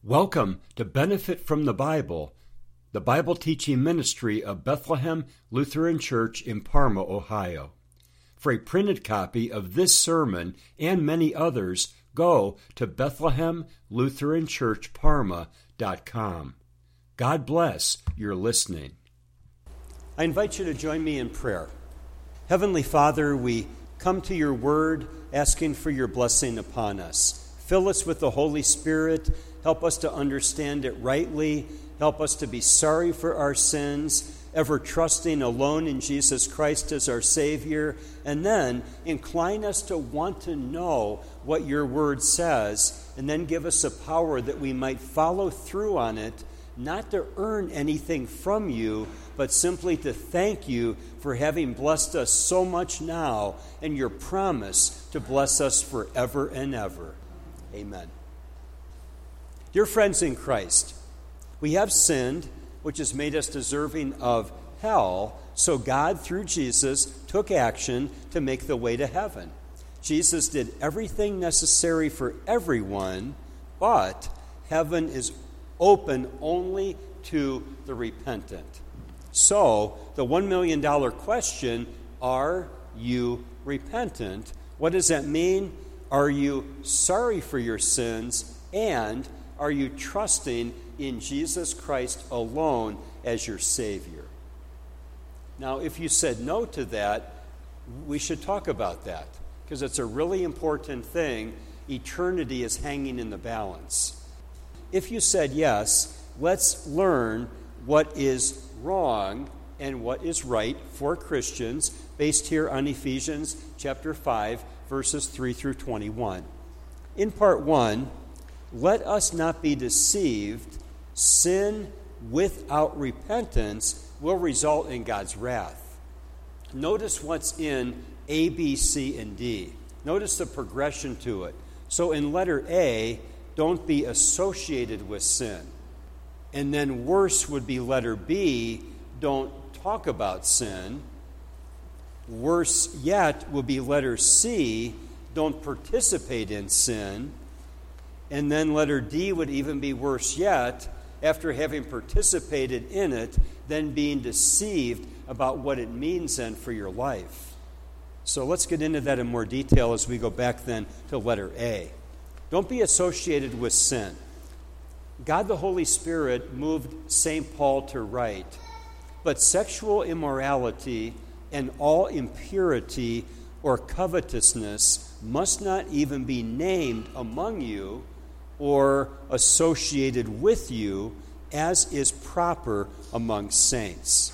Welcome to Benefit from the Bible teaching ministry of Bethlehem Lutheran Church in Parma, Ohio. For a printed copy of this sermon and many others, go to BethlehemLutheranChurchParma.com. God bless your listening. I invite you to join me in prayer. Heavenly Father, we come to your word asking for your blessing upon us. Fill us with the Holy Spirit. Help us to understand it rightly. Help us to be sorry for our sins, ever trusting alone in Jesus Christ as our Savior. And then incline us to want to know what your word says, and then give us a power that we might follow through on it, not to earn anything from you, but simply to thank you for having blessed us so much now and your promise to bless us forever and ever. Amen. Dear friends in Christ, we have sinned, which has made us deserving of hell, so God, through Jesus, took action to make the way to heaven. Jesus did everything necessary for everyone, but heaven is open only to the repentant. So, the $1 million question, are you repentant? What does that mean? Are you sorry for your sins? And are you trusting in Jesus Christ alone as your Savior? Now, if you said no to that, we should talk about that, because it's a really important thing. Eternity is hanging in the balance. If you said yes, let's learn what is wrong and what is right for Christians, based here on Ephesians chapter 5, verses 3 through 21. In part 1, let us not be deceived. Sin without repentance will result in God's wrath. Notice what's in A, B, C, and D. Notice the progression to it. So in letter A, don't be associated with sin. And then worse would be letter B, don't talk about sin. Worse yet would be letter C, don't participate in sin. And then letter D would even be worse yet, after having participated in it, then being deceived about what it means then for your life. So let's get into that in more detail as we go back then to letter A. Don't be associated with sin. God the Holy Spirit moved St. Paul to write, but sexual immorality and all impurity or covetousness must not even be named among you or associated with you, as is proper among saints.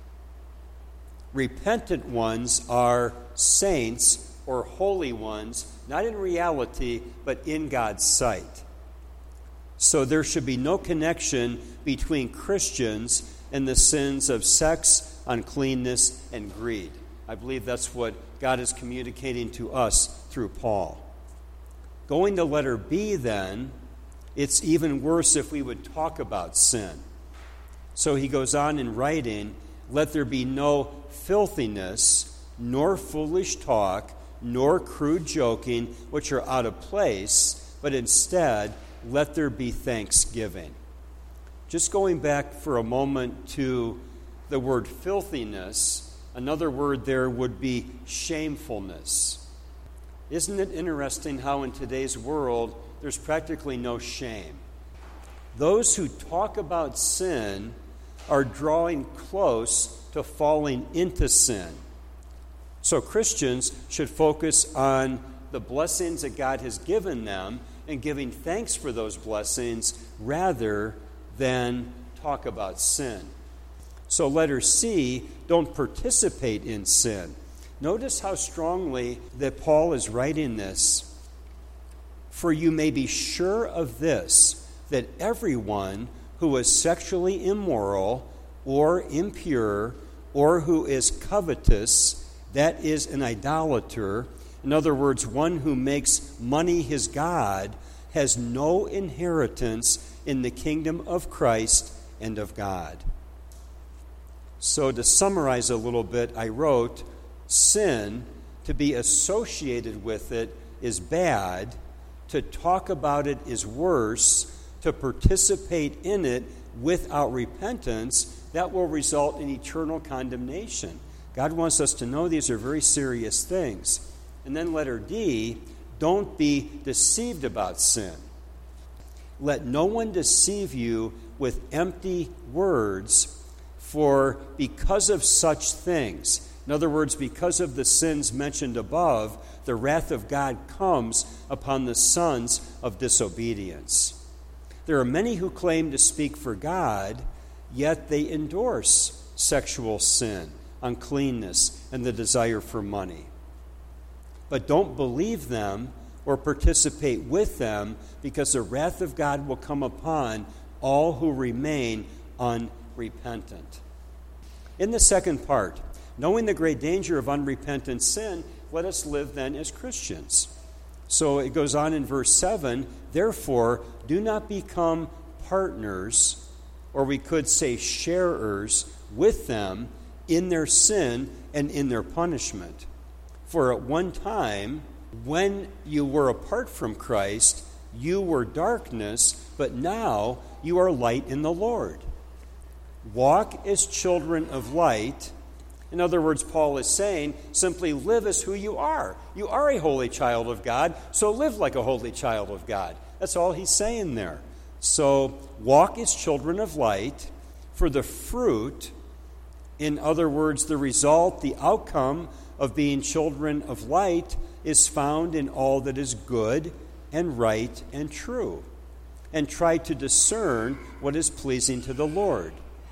Repentant ones are saints or holy ones, not in reality, but in God's sight. So there should be no connection between Christians and the sins of sex, uncleanness, and greed. I believe that's what God is communicating to us through Paul. Going to letter B then, it's even worse if we would talk about sin. So he goes on in writing, let there be no filthiness, nor foolish talk, nor crude joking, which are out of place, but instead let there be thanksgiving. Just going back for a moment to the word filthiness, another word there would be shamefulness. Isn't it interesting how in today's world there's practically no shame? Those who talk about sin are drawing close to falling into sin. So Christians should focus on the blessings that God has given them and giving thanks for those blessings rather than talk about sin. So letter C, don't participate in sin. Notice how strongly that Paul is writing this. For you may be sure of this, that everyone who is sexually immoral or impure or who is covetous, that is an idolater, in other words, one who makes money his God, has no inheritance in the kingdom of Christ and of God. So to summarize a little bit, I wrote, sin, to be associated with it, is bad. To talk about it is worse. to participate in it without repentance, that will result in eternal condemnation. God wants us to know these are very serious things. And then letter D, don't be deceived about sin. Let no one deceive you with empty words, for because of such things, in other words, because of the sins mentioned above, the wrath of God comes upon the sons of disobedience. There are many who claim to speak for God, yet they endorse sexual sin, uncleanness, and the desire for money. But don't believe them or participate with them, because the wrath of God will come upon all who remain unrepentant. In the second part, knowing the great danger of unrepentant sin, let us live then as Christians. So it goes on in verse 7, therefore, do not become partners, or we could say sharers, with them in their sin and in their punishment. For at one time, when you were apart from Christ, you were darkness, but now you are light in the Lord. Walk as children of light. In other words, Paul is saying, simply live as who you are. You are a holy child of God, so live like a holy child of God. That's all he's saying there. So walk as children of light, for the fruit, in other words, the result, the outcome of being children of light, is found in all that is good and right and true, and try to discern what is pleasing to the Lord.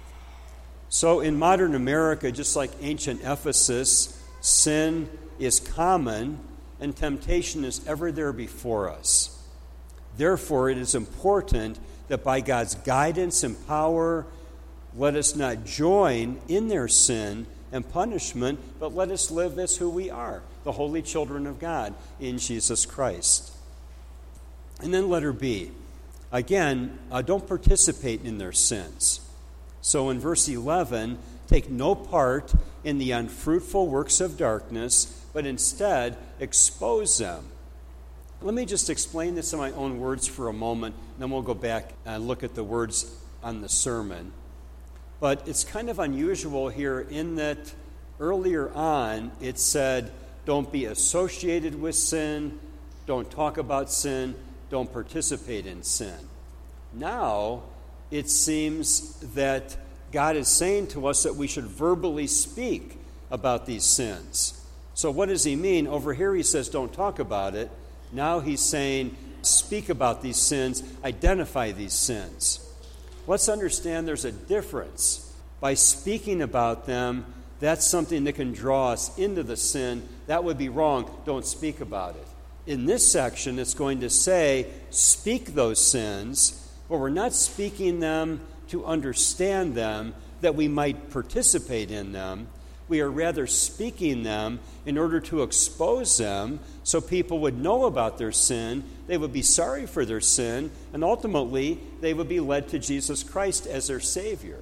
So in modern America, just like ancient Ephesus, sin is common and temptation is ever there before us. Therefore, it is important that by God's guidance and power, let us not join in their sin and punishment, but let us live as who we are, the holy children of God in Jesus Christ. And then letter B. Again, don't participate in their sins. So in verse 11, take no part in the unfruitful works of darkness, but instead expose them. Let me just explain this in my own words for a moment, and then we'll go back and look at the words on the sermon. But it's kind of unusual here in that earlier on it said, don't be associated with sin, don't talk about sin, don't participate in sin. Now, it seems that God is saying to us that we should verbally speak about these sins. So what does he mean? Over here he says don't talk about it. Now he's saying speak about these sins, identify these sins. Let's understand there's a difference. By speaking about them, that's something that can draw us into the sin. That would be wrong. Don't speak about it. In this section, it's going to say speak those sins, but we're not speaking them to understand them, that we might participate in them. We are rather speaking them in order to expose them so people would know about their sin, they would be sorry for their sin, and ultimately they would be led to Jesus Christ as their Savior.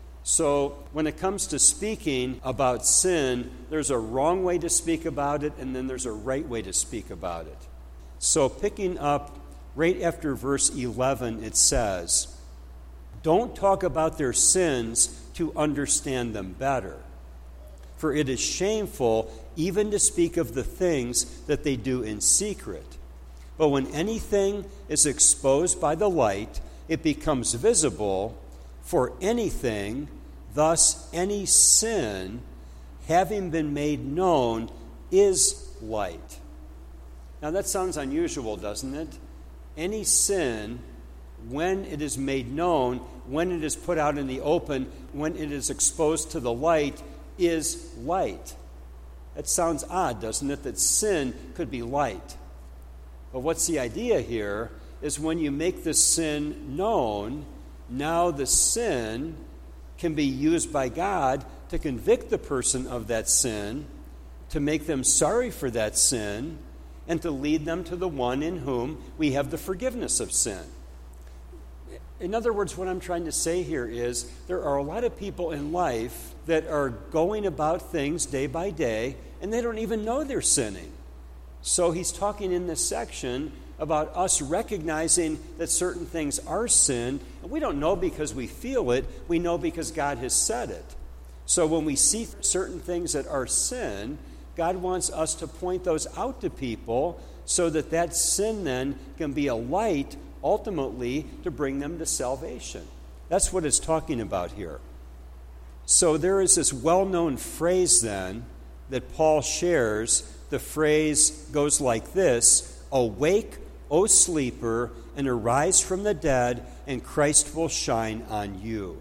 So when it comes to speaking about sin, there's a wrong way to speak about it, and then there's a right way to speak about it. So picking up right after verse 11, it says, don't talk about their sins to understand them better. For it is shameful even to speak of the things that they do in secret. But when anything is exposed by the light, it becomes visible. For anything, thus any sin, having been made known, is light. Now that sounds unusual, doesn't it? Any sin, when it is made known, when it is put out in the open, when it is exposed to the light, is light. That sounds odd, doesn't it, that sin could be light. But what's the idea here is when you make the sin known, now the sin can be used by God to convict the person of that sin, to make them sorry for that sin, and to lead them to the one in whom we have the forgiveness of sin. In other words, what I'm trying to say here is there are a lot of people in life that are going about things day by day, and they don't even know they're sinning. So he's talking in this section about us recognizing that certain things are sin. And we don't know because we feel it. We know because God has said it. So when we see certain things that are sin, God wants us to point those out to people so that that sin then can be a light, ultimately, to bring them to salvation. That's what it's talking about here. So there is this well-known phrase then that Paul shares. The phrase goes like this: "Awake, O sleeper, and arise from the dead, and Christ will shine on you."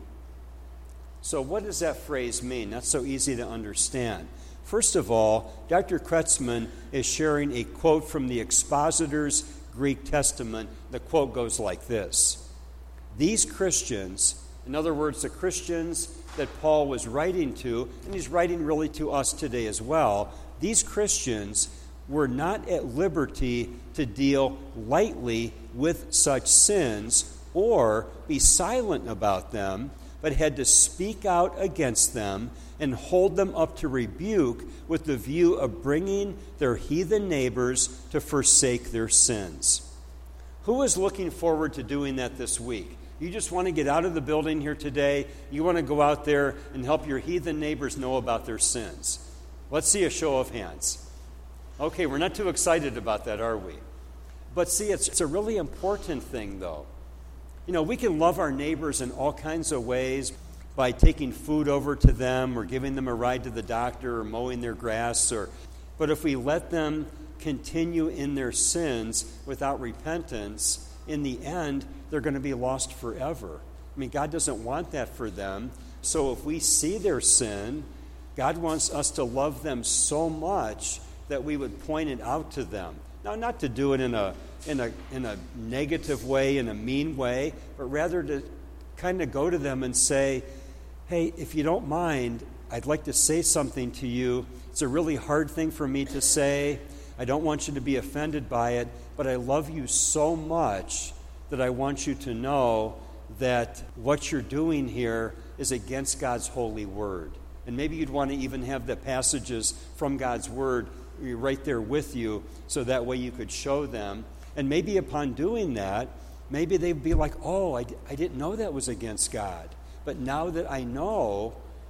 So what does that phrase mean? That's so easy to understand. First of all, Dr. Kretzmann is sharing a quote from the Expositor's Greek Testament. The quote goes like this: "These Christians," in other words, the Christians that Paul was writing to, and he's writing really to us today as well, these Christians were not at liberty to deal lightly with such sins or be silent about them, but had to speak out against them and hold them up to rebuke with the view of bringing their heathen neighbors to forsake their sins. Who is looking forward to doing that this week? You just want to get out of the building here today. You want to go out there and help your heathen neighbors know about their sins. Let's see a show of hands. Okay, we're not too excited about that, are we? But see, it's a really important thing, though. You know, we can love our neighbors in all kinds of ways by taking food over to them or giving them a ride to the doctor or mowing their grass. But if we let them continue in their sins without repentance, in the end, they're going to be lost forever. I mean, God doesn't want that for them. So if we see their sin, God wants us to love them so much that we would point it out to them. Now, not to do it in a negative way, in a mean way, but rather to kind of go to them and say, "Hey, if you don't mind, I'd like to say something to you. It's a really hard thing for me to say. I don't want you to be offended by it, but I love you so much that I want you to know that what you're doing here is against God's holy word." And maybe you'd want to even have the passages from God's word right there with you, so that way you could show them. And maybe upon doing that, maybe they'd be like, "Oh, I didn't know that was against God. But now that I know,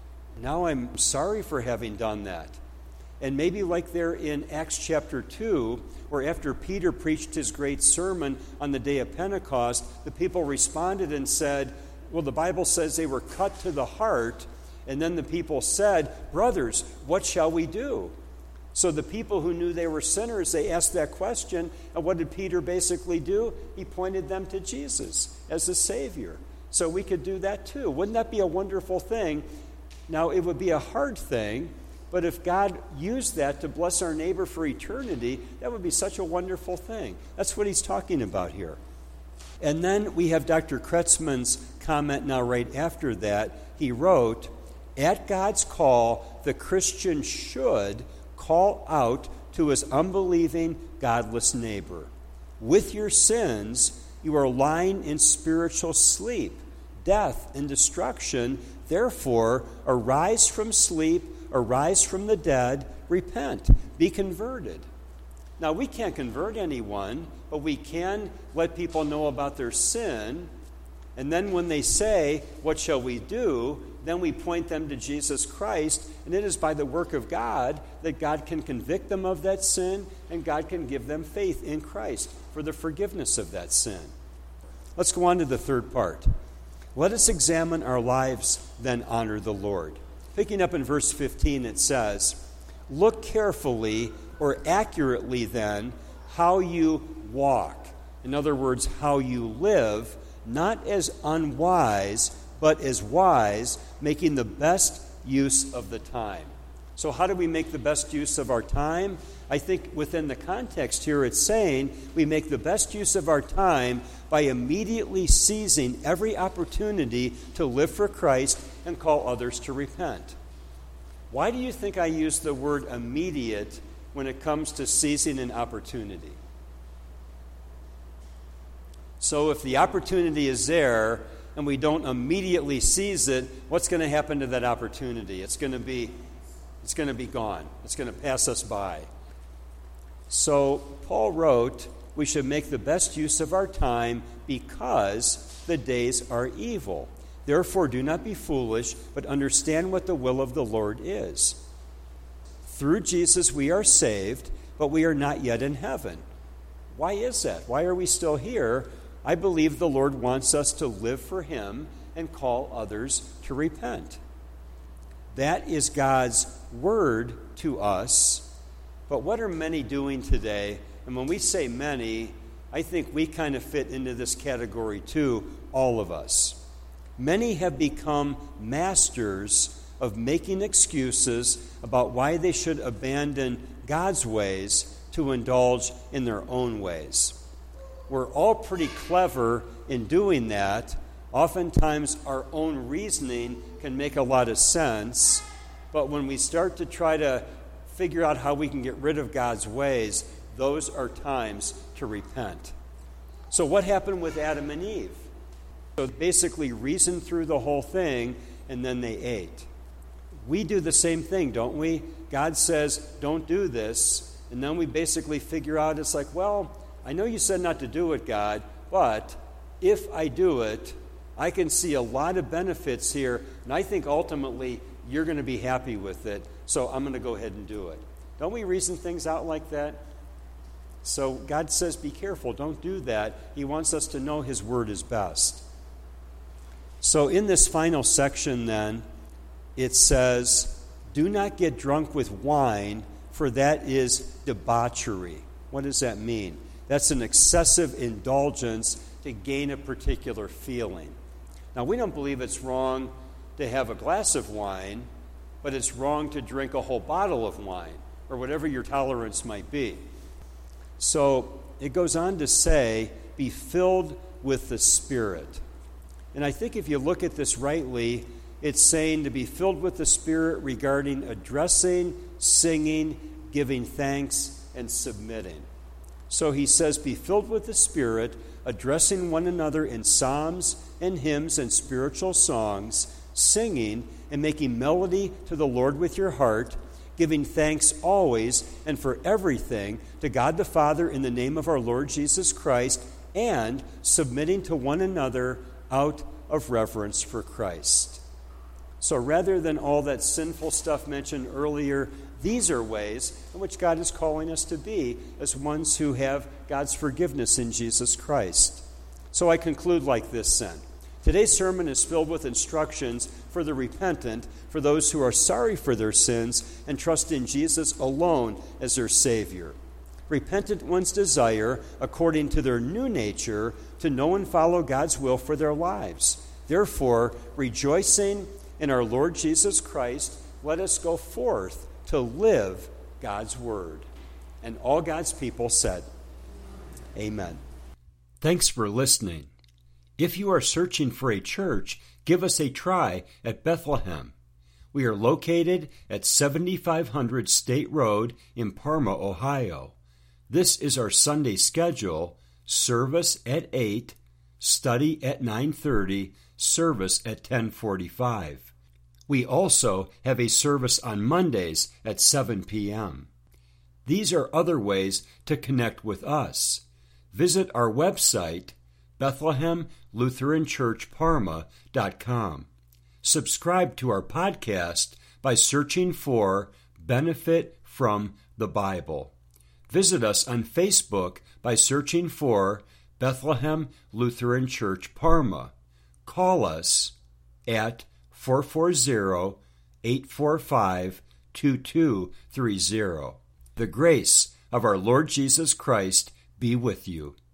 now I'm sorry for having done that." And maybe like there in Acts chapter 2, where after Peter preached his great sermon on the day of Pentecost, the people responded and said, well, the Bible says they were cut to the heart. And then the people said, "Brothers, what shall we do?" So the people who knew they were sinners, they asked that question. And what did Peter basically do? He pointed them to Jesus as the Savior. So we could do that too. Wouldn't that be a wonderful thing? Now, it would be a hard thing, but if God used that to bless our neighbor for eternity, that would be such a wonderful thing. That's what he's talking about here. And then we have Dr. Kretzmann's comment now right after that. He wrote, "At God's call, the Christian should call out to his unbelieving, godless neighbor. With your sins, you are lying in spiritual sleep, death, and destruction. Therefore, arise from sleep, arise from the dead, repent, be converted." Now, we can't convert anyone, but we can let people know about their sin. And then when they say, "What shall we do?" then we point them to Jesus Christ. And it is by the work of God that God can convict them of that sin, and God can give them faith in Christ for the forgiveness of that sin. Let's go on to the third part. Let us examine our lives, then honor the Lord. Picking up in verse 15, it says, "Look carefully or accurately then how you walk." In other words, how you live, not as unwise, but as wise, making the best use of the time. So how do we make the best use of our time? I think within the context here it's saying we make the best use of our time by immediately seizing every opportunity to live for Christ and call others to repent. Why do you think I use the word immediate when it comes to seizing an opportunity? So if the opportunity is there and we don't immediately seize it, what's going to happen to that opportunity? It's going to be gone. It's going to pass us by. So Paul wrote we should make the best use of our time because the days are evil. Therefore, do not be foolish, but understand what the will of the Lord is. Through Jesus we are saved, but we are not yet in heaven. Why is that? Why are we still here? I believe the Lord wants us to live for Him and call others to repent. That is God's word to us. But what are many doing today? And when we say many, I think we kind of fit into this category too, all of us. Many have become masters of making excuses about why they should abandon God's ways to indulge in their own ways. We're all pretty clever in doing that. Oftentimes our own reasoning can make a lot of sense, but when we start to try to figure out how we can get rid of God's ways, those are times to repent. So what happened with Adam and Eve? So basically reasoned through the whole thing, and then they ate. We do the same thing, don't we? God says, don't do this, and then we basically figure out, it's like, well, I know you said not to do it, God, but if I do it, I can see a lot of benefits here, and I think ultimately you're going to be happy with it, so I'm going to go ahead and do it. Don't we reason things out like that? So God says, be careful, don't do that. He wants us to know His word is best. So in this final section then, it says, do not get drunk with wine, for that is debauchery. What does that mean? That's an excessive indulgence to gain a particular feeling. Now, we don't believe it's wrong to have a glass of wine, but it's wrong to drink a whole bottle of wine, or whatever your tolerance might be. So it goes on to say, be filled with the Spirit. And I think if you look at this rightly, it's saying to be filled with the Spirit regarding addressing, singing, giving thanks, and submitting. So he says, be filled with the Spirit, addressing one another in psalms and hymns and spiritual songs, singing and making melody to the Lord with your heart, giving thanks always and for everything to God the Father in the name of our Lord Jesus Christ, and submitting to one another out of reverence for Christ. So rather than all that sinful stuff mentioned earlier, these are ways in which God is calling us to be as ones who have God's forgiveness in Jesus Christ. So I conclude like this then. Today's sermon is filled with instructions for the repentant, for those who are sorry for their sins and trust in Jesus alone as their Savior. Repentant ones desire, according to their new nature, to know and follow God's will for their lives. Therefore, rejoicing in our Lord Jesus Christ, let us go forth to live God's word. And all God's people said, Amen. Thanks for listening. If you are searching for a church, give us a try at Bethlehem. We are located at 7500 State Road in Parma, Ohio. This is our Sunday schedule: service at 8, study at 9:30, service at 10:45. We also have a service on Mondays at 7 p.m. These are other ways to connect with us. Visit our website, BethlehemLutheranChurchParma.com. Subscribe to our podcast by searching for Benefit from the Bible. Visit us on Facebook by searching for Bethlehem Lutheran Church Parma. Call us at 440-845-2230. The grace of our Lord Jesus Christ be with you.